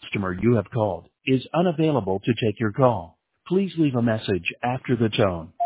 customer you have called is unavailable to take your call. Please leave a message after the tone.